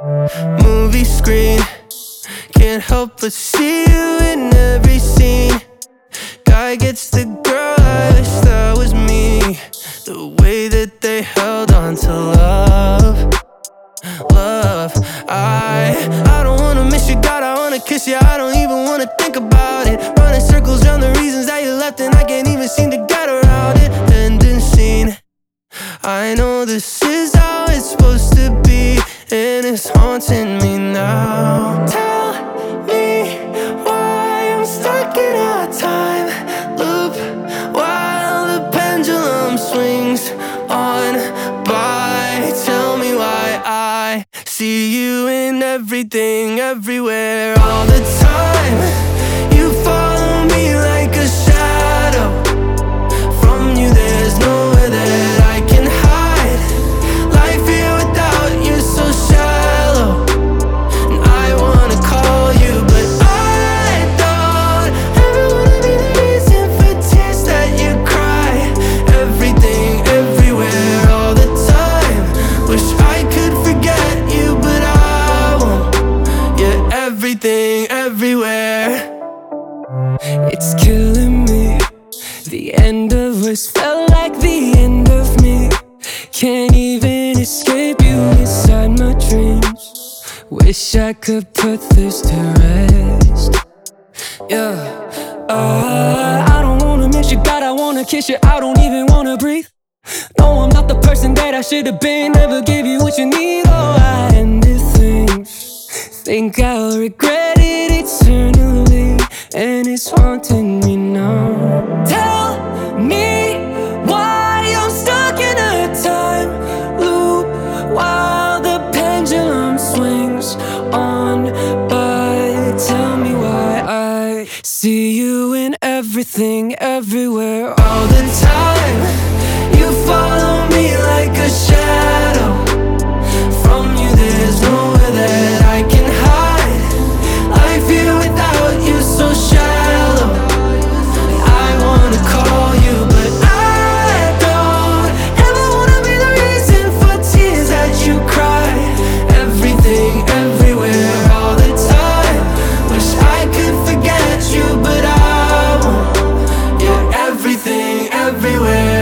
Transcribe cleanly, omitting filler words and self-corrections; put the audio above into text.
movie screen. Can't help but see you in every scene. Guy gets the girl, I wish that was me. The way that they held on to love. I don't wanna miss you, God, I wanna kiss you. I don't even wanna think about it. Running circles around the reasons that you left, and I can't even seem to get around it. Ending scene. I know this is how it's supposed to be, and it's haunting me now. Tell me why I'm stuck in a time loop while the pendulum swings on by. Tell me why I see you in everything, everywhere, all the time. You follow me like a shadow. From you there's nowhere that I can hide. Life here without you so shallow, and I wanna call you, but I don't ever wanna be the reason for tears that you cry. Everything, everywhere, all the time. Wish I could forget you, but I won't. Yeah, everything, everywhere. It's killing me. The end of us felt like the end of me. Can't even escape you inside my dreams. Wish I could put this to rest. Yeah, I don't wanna miss you, God, I wanna kiss you. I don't even wanna breathe. No, I'm not the person that I should have been. Never give you what you need. Oh, I ended things. Think I'll regret it eternally, and it's haunting me now. Tell me why I'm stuck in a time loop while the pendulum swings on by. Tell me why I see you in everything, everywhere, all the time. You follow me like a shadow. From you there's nowhere that I can hide. Life here without you so shallow. I wanna call you, but I don't ever wanna be the reason for tears that you cry. Everything, everywhere, all the time. Wish I could forget you, but I won't. Yeah, everything, everywhere.